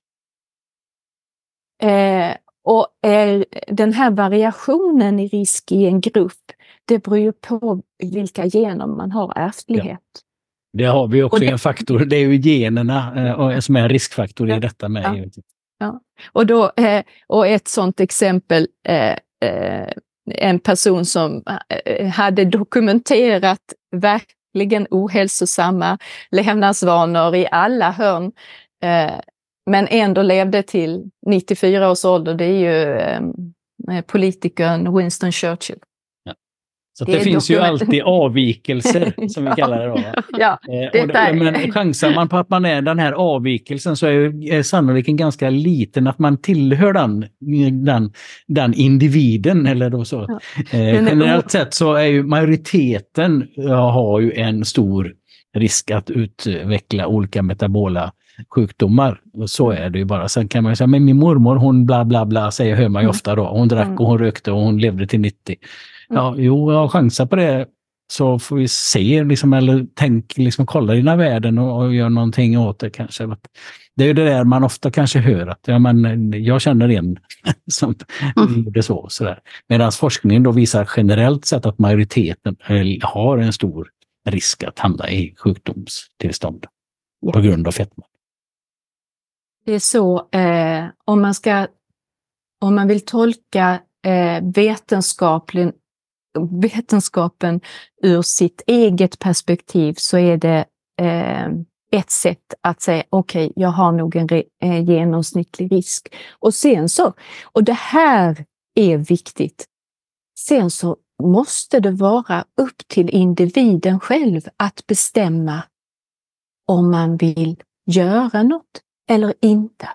Eh, och eh, den här variationen i risk i en grupp, det beror ju på vilka gener man har ärftlighet. Ja. Det har vi också det, en faktor, det är ju generna eh, som är en riskfaktor i detta med. Ja, ja. Och, då, eh, och ett sådant exempel, eh, eh, en person som eh, hade dokumenterat verkligen ohälsosamma levnadsvanor i alla hörn, eh, men ändå levde till nittiofyra års ålder, det är ju eh, politikern Winston Churchill. Så det, det finns dokument- ju alltid avvikelser som vi kallar det då. Ja, det, och det, men chansar man på att man är den här avvikelsen, så är ju är sannolikt ganska liten att man tillhör den, den, den individen eller då så. Ja. Eh, generellt sett så är ju majoriteten ja, har ju en stor risk att utveckla olika metabola sjukdomar. Och så är det ju bara. Sen kan man ju säga, men min mormor hon bla bla bla, säger hör man ju ofta då. Hon drack och hon rökte och hon levde till nittio. Ja, jo, jag chansar på det, så får vi se liksom, eller tänk, liksom kolla dina värden och, och gör någonting åt det kanske. Det är ju det där man ofta kanske hör att ja, men, jag känner en som gjorde så. Sådär. Medan forskningen då visar generellt sett att majoriteten har en stor risk att hamna i sjukdomstillstånd ja. På grund av fetma. Det är så, eh, om man ska, om man vill tolka eh, vetenskapen, vetenskapen ur sitt eget perspektiv, så är det eh, ett sätt att säga okej, okay, jag har nog en re, eh, genomsnittlig risk. Och sen så, och det här är viktigt, sen så måste det vara upp till individen själv att bestämma om man vill göra något eller inte.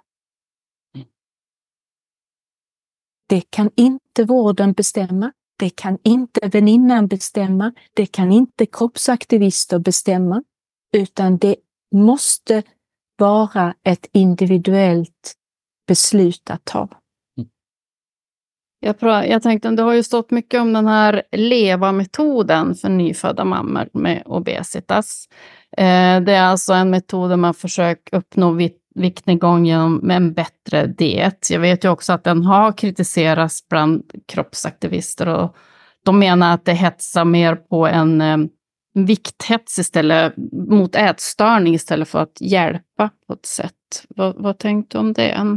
Det kan inte vården bestämma, det kan inte väninnan bestämma, det kan inte kroppsaktivister bestämma, utan det måste vara ett individuellt beslut att ta. Jag, pra- jag tänkte, det har ju stått mycket om den här LEVA-metoden för nyfödda mammor med obesitas. Eh, det är alltså en metod där man försöker uppnå vit- viktnedgång genom en bättre diet. Jag vet ju också att den har kritiserats bland kroppsaktivister, och de menar att det hetsar mer på en eh, vikthets istället, mot ätstörning istället för att hjälpa på ett sätt. Vad, vad tänkte du om det? Mm.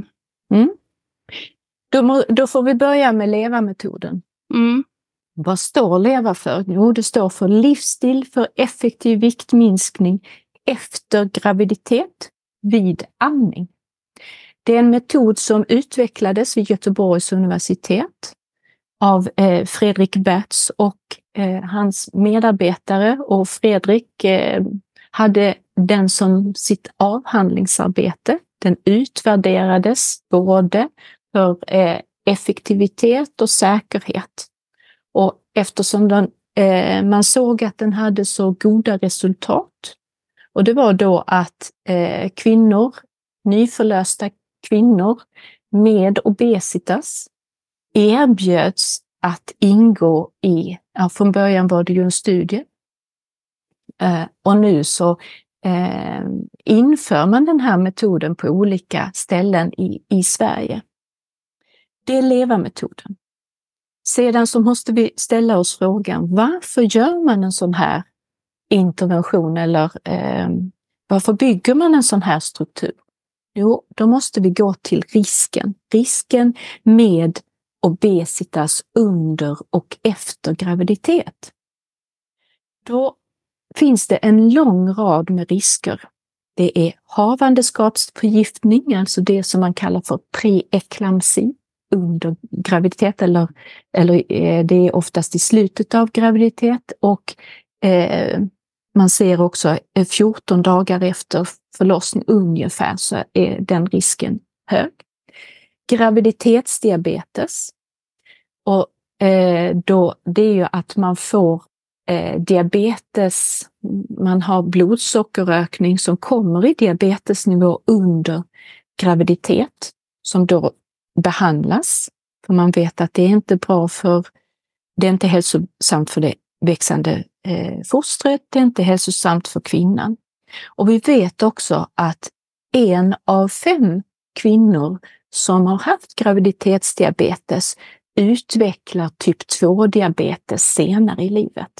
Då, må, då får vi börja med LEVA-metoden. Mm. Vad står LEVA för? Jo, det står för livsstil för effektiv viktminskning efter graviditet vid amning. Det är en metod som utvecklades vid Göteborgs universitet av eh, Fredrik Bertz och eh, hans medarbetare, och Fredrik eh, hade den som sitt avhandlingsarbete. Den utvärderades både för eh, effektivitet och säkerhet. Och eftersom den, eh, man såg att den hade så goda resultat, och det var då att eh, kvinnor, nyförlösta kvinnor med obesitas erbjöds att ingå i, ja, från början var det ju en studie, eh, och nu så eh, inför man den här metoden på olika ställen i, i Sverige. Det är LEVA-metoden. Sedan så måste vi ställa oss frågan, varför gör man en sån här intervention, eller eh, varför bygger man en sån här struktur? Jo, då måste vi gå till risken. Risken med obesitas under och efter graviditet. Då finns det en lång rad med risker. Det är havandeskapsförgiftning, alltså det som man kallar för preeklampsi. under graviditet eller, eller eh, det är oftast i slutet av graviditet, och eh, man ser också fjorton dagar efter förlossning ungefär så är den risken hög. Graviditetsdiabetes, och eh, då, det är ju att man får eh, diabetes, man har blodsockerökning som kommer i diabetesnivå under graviditet, som då behandlas. För man vet att det är inte bra för, det är inte hälsosamt för det växande eh, fostret, det är inte hälsosamt för kvinnan. Och vi vet också att en av fem kvinnor som har haft graviditetsdiabetes utvecklar typ två-diabetes senare i livet.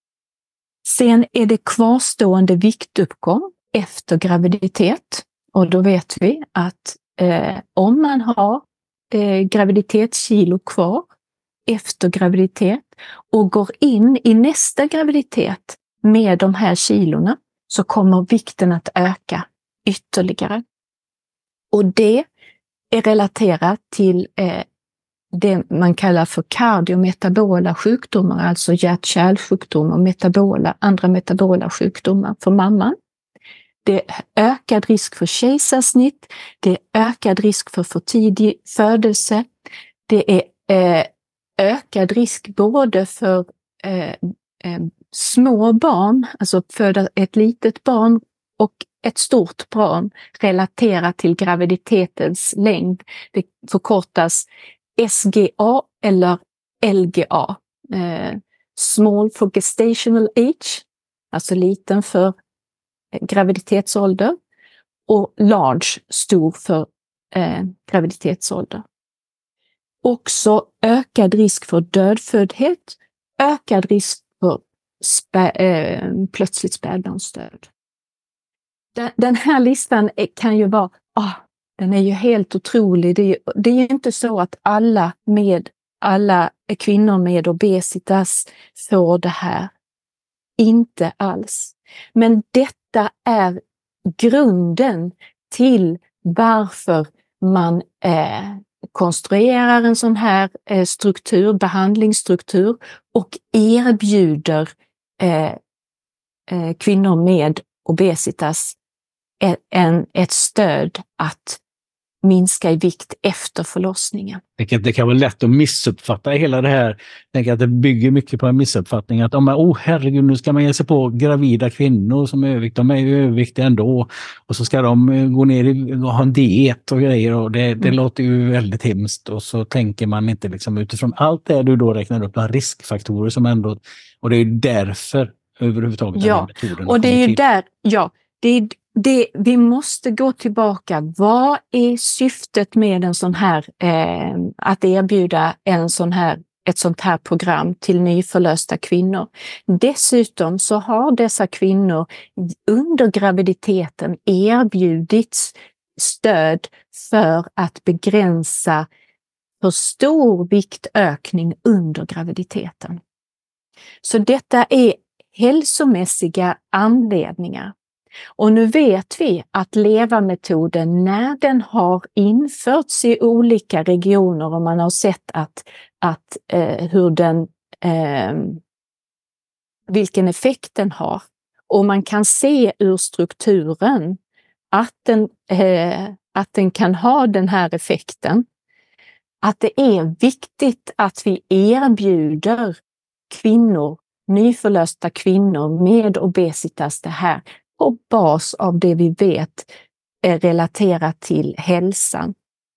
Sen är det kvarstående viktuppgång efter graviditet, och då vet vi att eh, om man har eh, graviditetskilo kvar efter graviditet och går in i nästa graviditet med de här kilorna, så kommer vikten att öka ytterligare. Och det är relaterat till eh, det man kallar för kardiometabola sjukdomar, alltså hjärt-kärlsjukdomar, metabola, andra metabola sjukdomar för mamman. Det är ökad risk för kejsarsnitt, det är ökad risk för för tidig födelse, det är eh, ökad risk både för eh, eh, små barn, alltså föda ett litet barn, och ett stort barn relaterat till graviditetens längd. Det förkortas S G A eller L G A. Eh, small for gestational age, alltså liten för graviditetsålder, och large, stor för eh, graviditetsålder. Också ökad risk för dödföddhet, ökad risk för spä, eh, plötsligt spädbarnsdöd. Den, den här listan är, kan ju vara, ah, den är ju helt otrolig. Det är ju, det är ju inte så att alla, med, alla kvinnor med obesitas får det här. Inte alls. Men detta är grunden till varför man eh, konstruerar en sån här eh, struktur, behandlingsstruktur, och erbjuder eh, eh, kvinnor med obesitas en, en, ett stöd att minska i vikt efter förlossningen. Det kan, det kan vara lätt att missuppfatta hela det här. Jag tänker att det bygger mycket på en missuppfattning att om man, oh herregud, nu ska man ge sig på gravida kvinnor som är övervikt, de är ju överviktiga ändå, och så ska de gå ner i, och ha en diet och grejer, och det, det mm. låter ju väldigt hemskt, och så tänker man inte liksom utifrån allt det du då räknar upp, riskfaktorer som ändå, och det är ju därför överhuvudtaget ja, den här metoden och det är ju till. där, ja, det är Det, vi måste gå tillbaka. Vad är syftet med en sån här, eh, att erbjuda en sån här, ett sånt här program till nyförlösta kvinnor? Dessutom så har dessa kvinnor under graviditeten erbjudits stöd för att begränsa för stor viktökning under graviditeten. Så detta är hälsomässiga anledningar. Och nu vet vi att LEVA-metoden, när den har införts i olika regioner och man har sett att, att, eh, hur den, eh, vilken effekt den har, och man kan se ur strukturen att den, eh, att den kan ha den här effekten, att det är viktigt att vi erbjuder kvinnor, nyförlösta kvinnor med obesitas det här, på bas av det vi vet är relaterat till hälsan.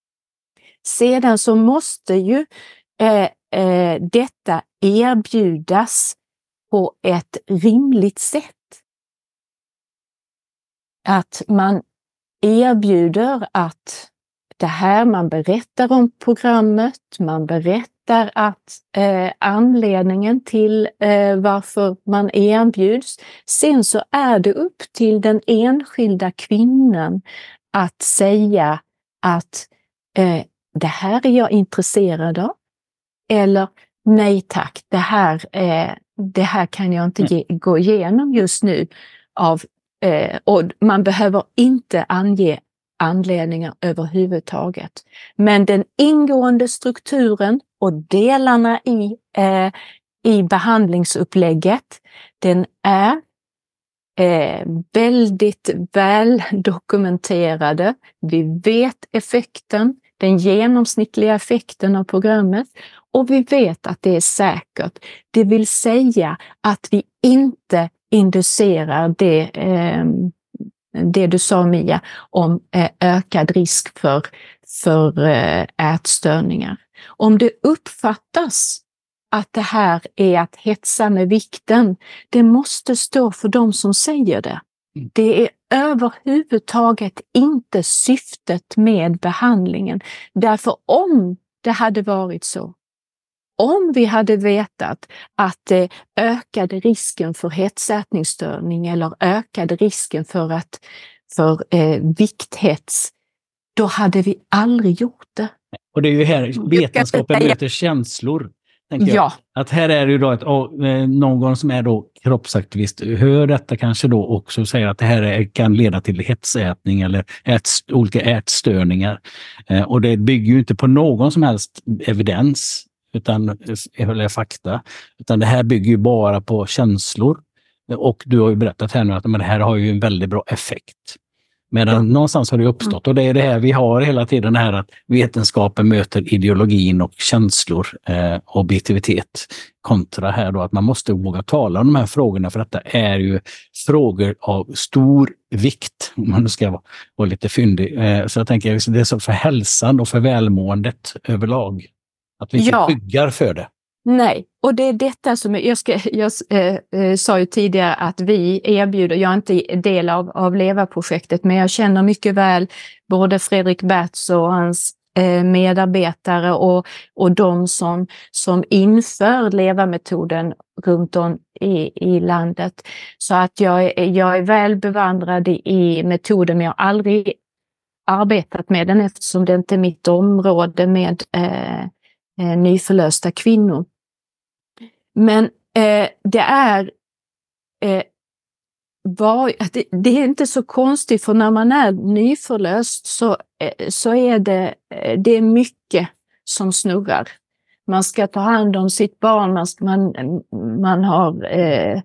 Sedan så måste ju eh, eh, detta erbjudas på ett rimligt sätt. Att man erbjuder att det här, man berättar om programmet, man berättar att eh, anledningen till eh, varför man erbjuds. Sen så är det upp till den enskilda kvinnan att säga att eh, det här är jag intresserad av, eller nej tack, det här, eh, det här kan jag inte ge, gå igenom just nu. Av, eh, och man behöver inte ange anledningar överhuvudtaget. Men den ingående strukturen och delarna i, eh, i behandlingsupplägget, den är eh, väldigt väl dokumenterade. Vi vet effekten, den genomsnittliga effekten av programmet, och vi vet att det är säkert. Det vill säga att vi inte inducerar det, eh, det du sa, Mia, om eh, ökad risk för, för eh, ätstörningar. Om det uppfattas att det här är att hetsa med vikten, det måste stå för de som säger det. Det är överhuvudtaget inte syftet med behandlingen. Därför om det hade varit så, om vi hade vetat att det ökade risken för hetsätningsstörning eller ökade risken för, att, för eh, vikthets, då hade vi aldrig gjort det. Och det är ju här vetenskapen möter känslor. Jag. Ja. Att här är det ju då att oh, någon som är då kroppsaktivist hör detta kanske då också och säger att det här är, kan leda till hetsätning eller ät, olika ätstörningar. Eh, och det bygger ju inte på någon som helst evidens utan eller fakta, utan det här bygger ju bara på känslor. Och du har ju berättat här nu att men det här har ju en väldigt bra effekt. Medan mm. någonstans har det uppstått, och det är det här vi har hela tiden, det här att vetenskapen möter ideologin och känslor, eh, objektivitet kontra här då att man måste våga tala om de här frågorna, för detta är ju frågor av stor vikt, om man nu ska vara, vara lite fyndig. Eh, så jag tänker det är så för hälsan och för välmåendet överlag, att vi inte ja. byggar för det. Nej, och det är detta som jag, ska, jag eh, eh, sa ju tidigare att vi erbjuder, jag är inte del av, av LEVA-projektet, men jag känner mycket väl både Fredrik Bertz och hans eh, medarbetare och, och de som, som inför LEVA-metoden runt om i, i landet. Så att jag, jag är väl bevandrad i metoden, men jag har aldrig arbetat med den eftersom det inte är mitt område med eh, eh, nyförlösta kvinnor. Men eh, det är eh, var, det, det är inte så konstigt, för när man är nyförlöst så, eh, så är det, eh, det är mycket som snurrar. Man ska ta hand om sitt barn, man, ska, man, man har eh,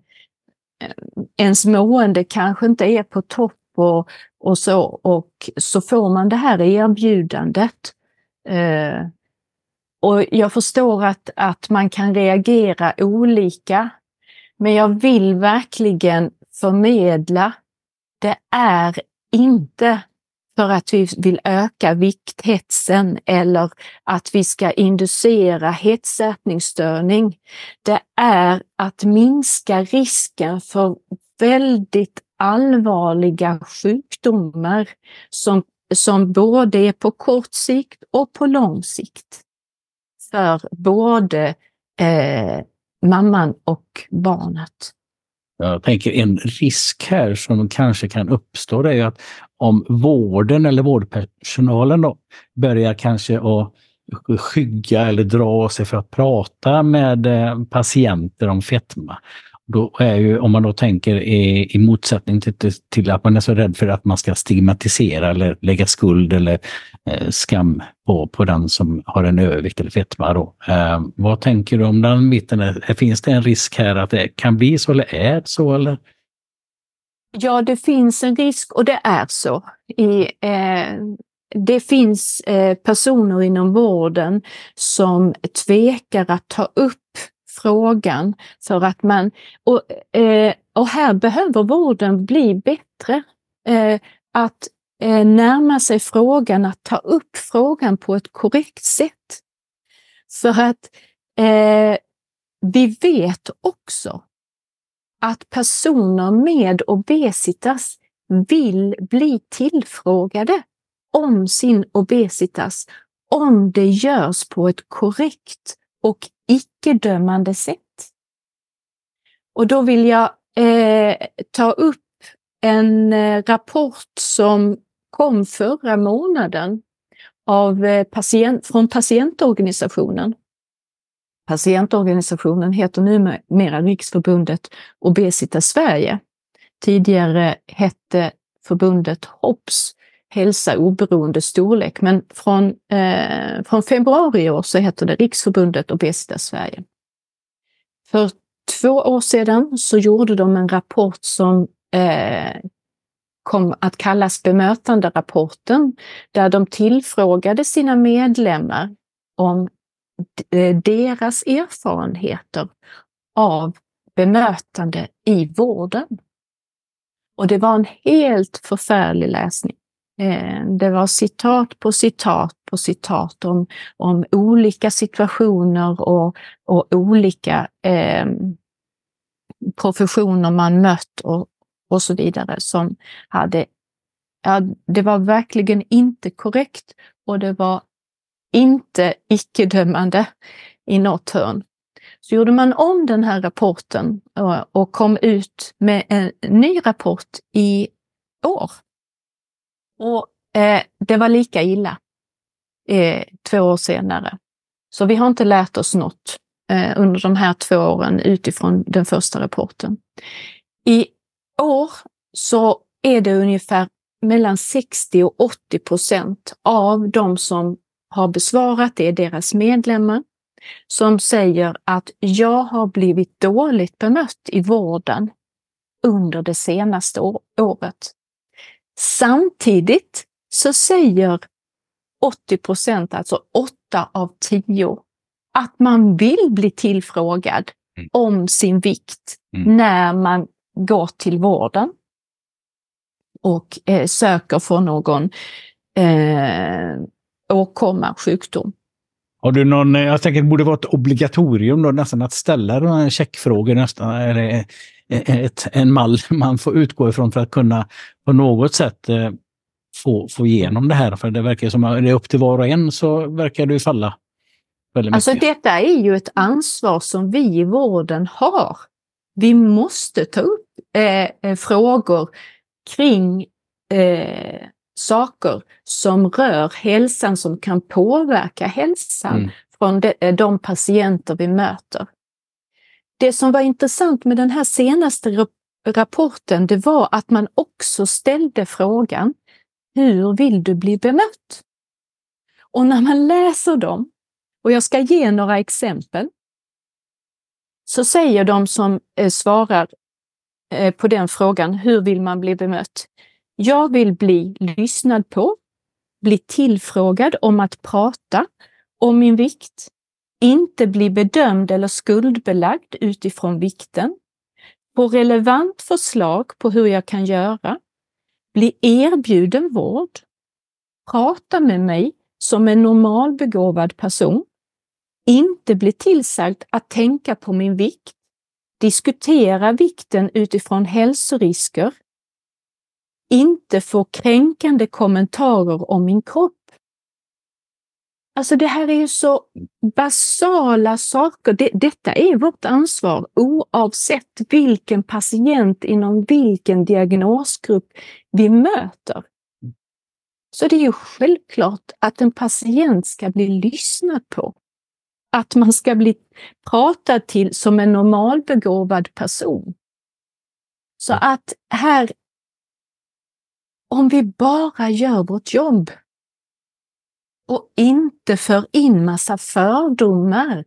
ens mående kanske inte är på topp och, och så, och så får man det här erbjudandet. Eh, Och jag förstår att, att man kan reagera olika, men jag vill verkligen förmedla, det är inte för att vi vill öka vikthetsen eller att vi ska inducera hetsätningsstörning. Det är att minska risken för väldigt allvarliga sjukdomar som, som både är på kort sikt och på lång sikt. För både eh, mamman och barnet. Jag tänker en risk här som kanske kan uppstå, det är ju att om vården eller vårdpersonalen då börjar kanske att skygga eller dra sig för att prata med eh, patienter om fetma. Då är ju, om man då tänker i, i motsättning till, till, till att man är så rädd för att man ska stigmatisera eller lägga skuld eller eh, skam på, på den som har en övervikt eller fetma då. Eh, vad tänker du om den biten? Är, finns det en risk här att det kan bli så, eller är det så? Eller? Ja, det finns en risk, och det är så. I, eh, det finns eh, personer inom vården som tvekar att ta upp frågan för att man, och, eh, och här behöver vården bli bättre eh, att eh, närma sig frågan, att ta upp frågan på ett korrekt sätt. För att eh, vi vet också att personer med obesitas vill bli tillfrågade om sin obesitas, om det görs på ett korrekt och icke-dömande sätt. Och då vill jag eh, ta upp en eh, rapport som kom förra månaden av, eh, patient, från patientorganisationen. Patientorganisationen heter numera Riksförbundet Obesitas Sverige. Tidigare hette förbundet H O P S, hälsa oberoende storlek. Men från, eh, från februari i år så heter det Riksförbundet Obesitas Sverige. För två år sedan så gjorde de en rapport som eh, kom att kallas bemötanderapporten, där de tillfrågade sina medlemmar om deras erfarenheter av bemötande i vården. Och det var en helt förfärlig läsning. Det var citat på citat på citat om, om olika situationer och, och olika eh, professioner man mött och, och så vidare som hade, ja, det var verkligen inte korrekt och det var inte icke-dömande i något hörn. Så gjorde man om den här rapporten och, och kom ut med en ny rapport i år. Och eh, det var lika illa eh, två år senare. Så vi har inte lärt oss något eh, under de här två åren utifrån den första rapporten. I år så är det ungefär mellan sextio och åttio procent av de som har besvarat, det är deras medlemmar, som säger att jag har blivit dåligt bemött i vården under det senaste året. Samtidigt så säger åttio procent, alltså åtta av tio, att man vill bli tillfrågad mm. om sin vikt mm. när man går till vården och eh, söker för någon eh, åkomma, sjukdom. Har du någon, jag tänker det borde vara ett obligatorium då, nästan att ställa de här checkfrågor nästan, är ett, en mall man får utgå ifrån för att kunna på något sätt eh, få, få igenom det här. För det verkar som att det är upp till var och en, så verkar det ju falla väldigt mycket. Alltså detta är ju ett ansvar som vi i vården har. Vi måste ta upp eh, frågor kring eh, saker som rör hälsan, som kan påverka hälsan mm. från de, de patienter vi möter. Det som var intressant med den här senaste rapporten, det var att man också ställde frågan: hur vill du bli bemött? Och när man läser dem, och jag ska ge några exempel, så säger de som eh, svarar eh, på den frågan, hur vill man bli bemött? Jag vill bli lyssnad på, bli tillfrågad om att prata om min vikt, inte bli bedömd eller skuldbelagd utifrån vikten, få relevant förslag på hur jag kan göra, bli erbjuden vård, prata med mig som en normalbegåvad person, inte bli tillsagd att tänka på min vikt, diskutera vikten utifrån hälsorisker, inte få kränkande kommentarer om min kropp. Alltså det här är ju så basala saker. Det, detta är vårt ansvar oavsett vilken patient inom vilken diagnosgrupp vi möter. Så det är ju självklart att en patient ska bli lyssnad på. Att man ska bli pratad till som en normalbegåvad person. Så att här, om vi bara gör vårt jobb och inte för in massa fördomar.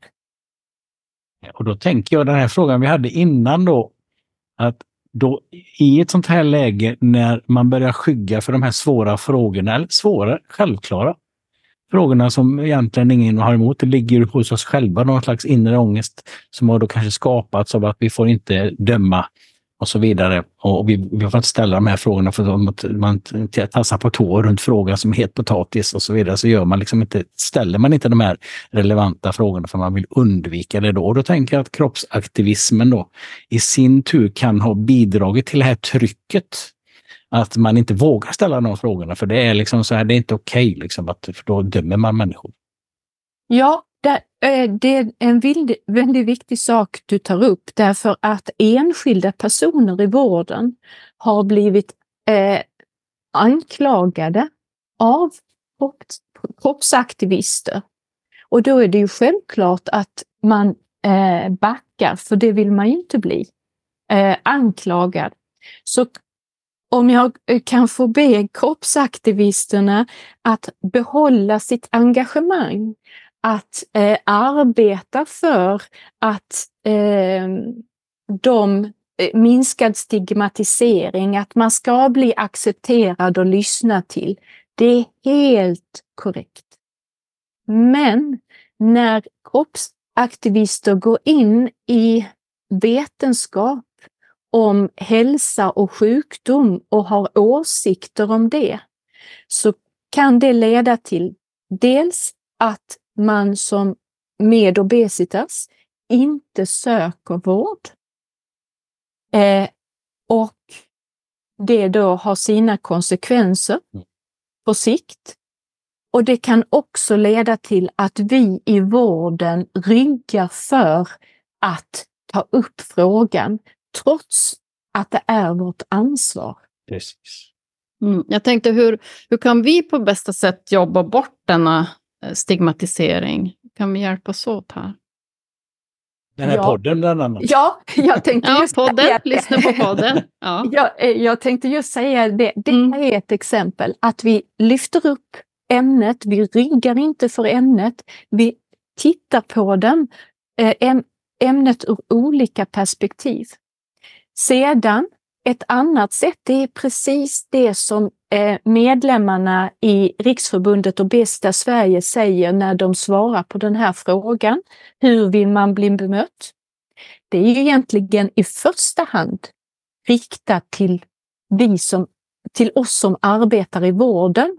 Och då tänker jag den här frågan vi hade innan då, att då i ett sånt här läge när man börjar skygga för de här svåra frågorna, eller svåra, självklara frågorna som egentligen ingen har emot, det ligger ju hos oss själva, någon slags inre ångest som har då kanske skapats av att vi får inte döma och så vidare. Och vi, vi får inte ställa de här frågorna för att man tassar på tå runt frågan som är helt potatis och så vidare. Så gör man liksom inte, ställer man inte de här relevanta frågorna för man vill undvika det då. Och då tänker jag att kroppsaktivismen då i sin tur kan ha bidragit till det här trycket. Att man inte vågar ställa de frågorna, för det är liksom så här, det är inte okej okay, liksom, att för då dömer man människor. Ja, det, det är en väldigt, väldigt viktig sak du tar upp, därför att enskilda personer i vården har blivit eh, anklagade av kroppsaktivister. Och då är det ju självklart att man eh, backar, för det vill man ju inte bli eh, anklagad. Så om jag kan få be kroppsaktivisterna att behålla sitt engagemang, att eh, arbeta för att eh, de eh, minskad stigmatisering, att man ska bli accepterad och lyssna till. Det är helt korrekt. Men när kroppsaktivister går in i vetenskap om hälsa och sjukdom och har åsikter om det, så kan det leda till dels att man som med obesitas inte söker vård eh, och det då har sina konsekvenser på sikt. Och det kan också leda till att vi i vården ryggar för att ta upp frågan, trots att det är vårt ansvar. Precis. Mm. Jag tänkte, hur, hur kan vi på bästa sätt jobba bort denna stigmatisering? Kan vi hjälpas åt här? Den här ja. podden bland annat. Ja, jag tänkte ja, just podden. säga Lyssna på podden. Ja. jag, jag tänkte just säga det. Det Mm. är ett exempel. Att vi lyfter upp ämnet, vi ryggar inte för ämnet, vi tittar på den, äh, ämnet ur olika perspektiv. Sedan, ett annat sätt, det är precis det som eh, medlemmarna i Riksförbundet Obesitas Sverige säger när de svarar på den här frågan. Hur vill man bli bemött? Det är ju egentligen i första hand riktat till, vi som, till oss som arbetar i vården.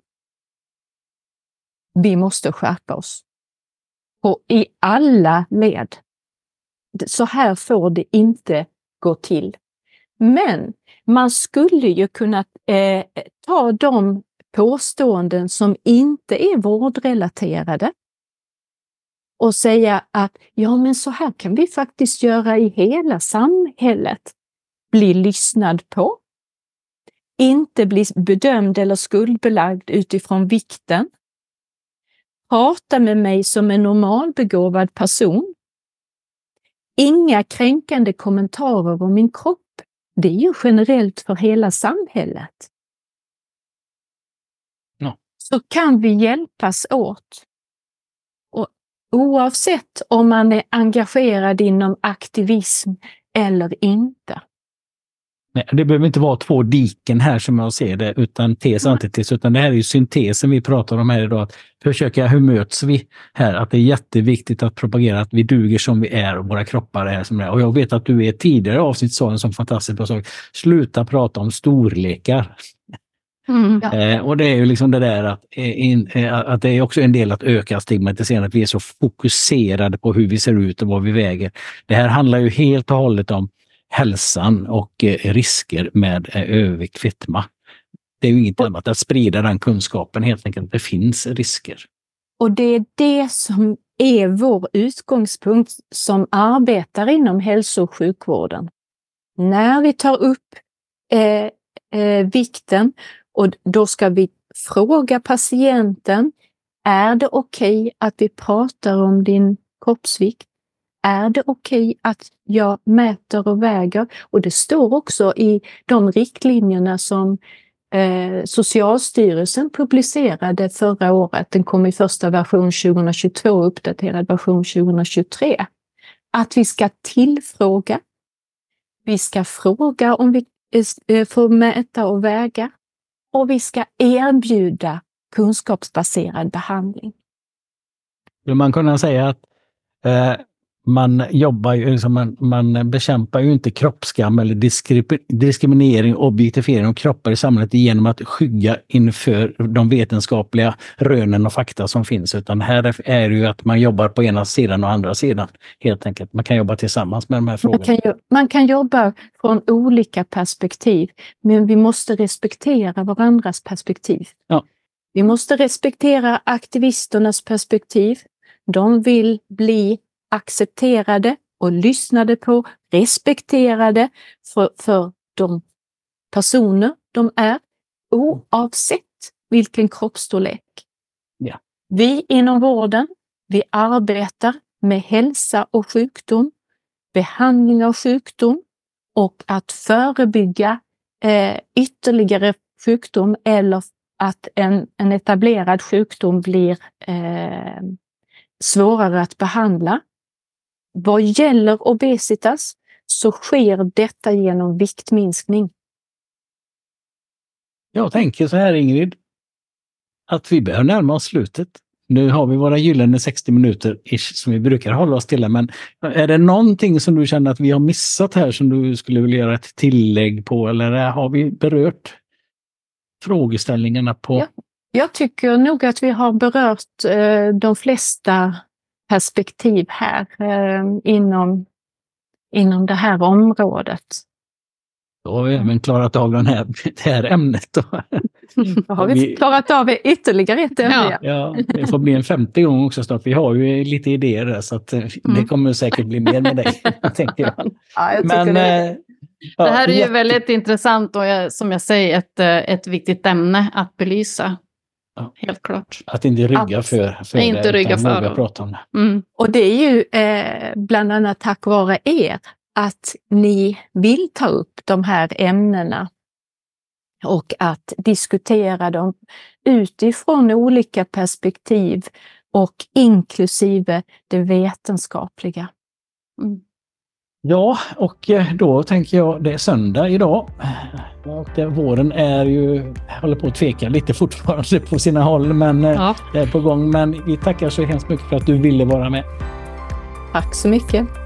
Vi måste skärpa oss. Och i alla led. Så här får det inte gå till. Men man skulle ju kunna eh, ta de påståenden som inte är vårdrelaterade och säga att ja, men så här kan vi faktiskt göra i hela samhället. Bli lyssnad på, inte bli bedömd eller skuldbelagd utifrån vikten. Prata med mig som en normalbegåvad person. Inga kränkande kommentarer om min kropp. Det är ju generellt för hela samhället. Ja. Så kan vi hjälpas åt. Och oavsett om man är engagerad inom aktivism eller inte. Nej, det behöver inte vara två diken här som jag ser det, utan tes och antites, utan det här är ju syntesen vi pratar om här idag. Att försöka, hur möts vi här? Att det är jätteviktigt att propagera att vi duger som vi är och våra kroppar är som det är. Och jag vet att du i ett tidigare avsnitt sa en sån fantastisk bra sak. Sluta prata om storlekar. Mm. Ja. Eh, och det är ju liksom det där att, eh, in, eh, att det är också en del att öka stigmatiseringen, att vi är så fokuserade på hur vi ser ut och vad vi väger. Det här handlar ju helt och hållet om hälsan och eh, risker med eh, övervikt, fetma. Det är ju inget och, annat, att sprida den kunskapen helt enkelt. Det finns risker. Och det är det som är vår utgångspunkt som arbetar inom hälso- och sjukvården. När vi tar upp eh, eh, vikten, och då ska vi fråga patienten, är det okej att vi pratar om din kroppsvikt? Är det okej att jag mäter och väger? Och det står också i de riktlinjerna som eh, Socialstyrelsen publicerade förra året. Den kom i första version tjugohundratjugotvå, uppdaterad version tjugohundratjugotre. Att vi ska tillfråga. Vi ska fråga om vi eh, får mäta och väga. Och vi ska erbjuda kunskapsbaserad behandling. Vill man kunna säga att eh, man jobbar ju, liksom man, man bekämpar ju inte kroppsskam eller diskri- diskriminering och objektifiering av kroppar i samhället genom att skygga inför de vetenskapliga rönen och fakta som finns, utan här är det ju att man jobbar på ena sidan och andra sidan helt enkelt. Man kan jobba tillsammans med de här frågorna. Man kan, man kan jobba från olika perspektiv, men vi måste respektera varandras perspektiv. Ja. Vi måste respektera aktivisternas perspektiv. De vill bli accepterade och lyssnade på, respekterade för, för de personer de är, oavsett vilken kroppsstorlek. Ja. Vi inom vården, vi arbetar med hälsa och sjukdom, behandling av sjukdom och att förebygga eh, ytterligare sjukdom eller att en, en etablerad sjukdom blir eh, svårare att behandla. Vad gäller obesitas så sker detta genom viktminskning. Jag tänker så här, Ingrid, att vi börjar närma oss slutet. Nu har vi våra gyllene sextio minuter ish som vi brukar hålla oss till. Men är det någonting som du känner att vi har missat här som du skulle vilja göra ett tillägg på? Eller har vi berört frågeställningarna på? Ja, jag tycker nog att vi har berört eh, de flesta perspektiv här eh, inom, inom det här området. Då har vi även klarat av den här, det här ämnet. Då. Då har vi klarat av ytterligare ett ämne. Ja, ja, det får bli en femte gång också snart. Vi har ju lite idéer där, så att mm. det kommer säkert bli mer med dig, tänker jag. Ja, jag Men, det. Eh, det här är ju väldigt intressant och jag, som jag säger ett, ett viktigt ämne att belysa. Ja. Helt klart. Att inte rygga att, för, för inte det, rygga för våga prata om det. Mm. Och det är ju eh, bland annat tack vare er att ni vill ta upp de här ämnena och att diskutera dem utifrån olika perspektiv och inklusive det vetenskapliga. Mm. Ja, och då tänker jag, det är söndag idag. Och det, våren är ju, håller på att tveka lite fortfarande på sina håll, men ja. Det är på gång. Men vi tackar så hemskt mycket för att du ville vara med. Tack så mycket.